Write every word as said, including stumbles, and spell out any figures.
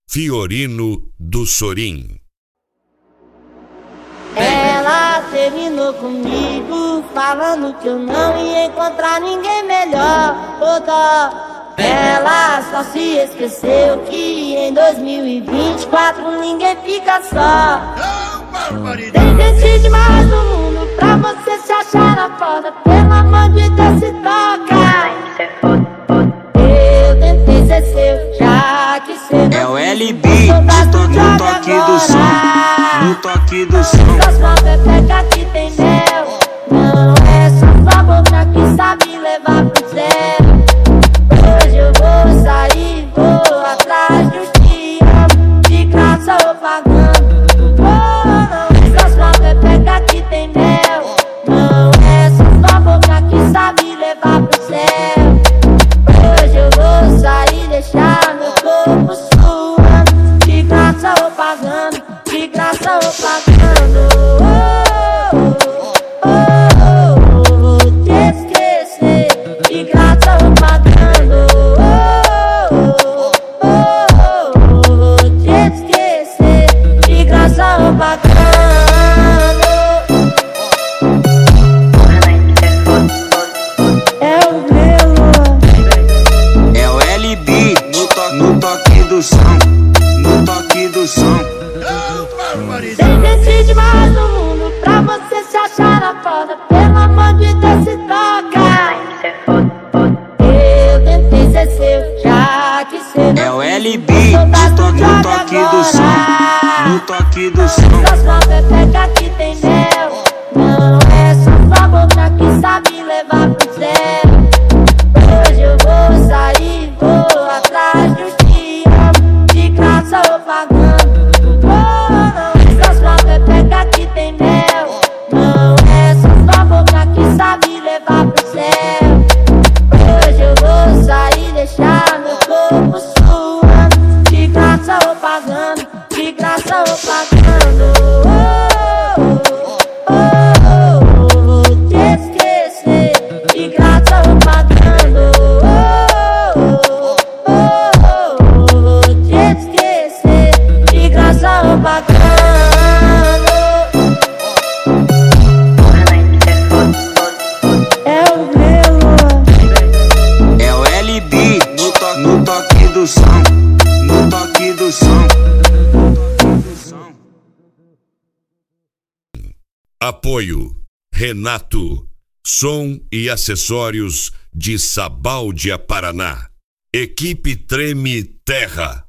Fiorino do Sorim. Ela terminou comigo, falando que eu não ia encontrar ninguém melhor. Toda ela só se esqueceu que em dois mil e vinte e quatro ninguém fica só. Tem gente demais no mundo pra você se achar na foda. Pelo amor de Deus, se toca. Eu tentei ser seu, já que cê não é o L B, no toque do som, no toque do som. Essas mãos pepeca que tem mel, não é só sua boca que sabe levar pro céu. Hoje eu vou sair, vou atrás dos que amo, de graça ou pagando. Oh, não, essas mãos pepeca que tem mel, não é só sua boca que sabe levar pro céu. Hoje eu vou sair, deixar meu corpo suando, de graça ou pagando, de graça ou pagando. Oh, oh, oh, oh, vou te esquecer, de graça ou pagando. Oh, oh, oh, oh, vou te esquecer, de graça ou pagando. É o Grelo, é o L B, no, to no toque do som, no toque do som. Tem gente demais no mundo pra você se achar na foda. Pelo amor de Deus, se toca. Eu tentei ser seu, já que cê não é o L B, quis, no, to no toque do som, no toque do som. Essas mãos pepeca que tem mel, não é só sua boca que sabe levar pro céu. Hoje eu vou sair, vou atrás dos que amo, de graça ou pagando. Oh, não, essas mãos pepeca que tem mel, não é só sua boca que sabe levar pro céu. Hoje eu vou sair, deixar meu corpo suando, de graça ou pagando, de graça ou pagando. Oh, oh, oh, oh, vou te esquecer, de graça ou pagando. Oh, oh, oh, oh, vou te esquecer, de graça ou pagando. É o Grelo, é o L B, no, to no toque do som, no toque do som. Apoio Renato, som e acessórios de Sabáudia, Paraná. Equipe Treme Terra.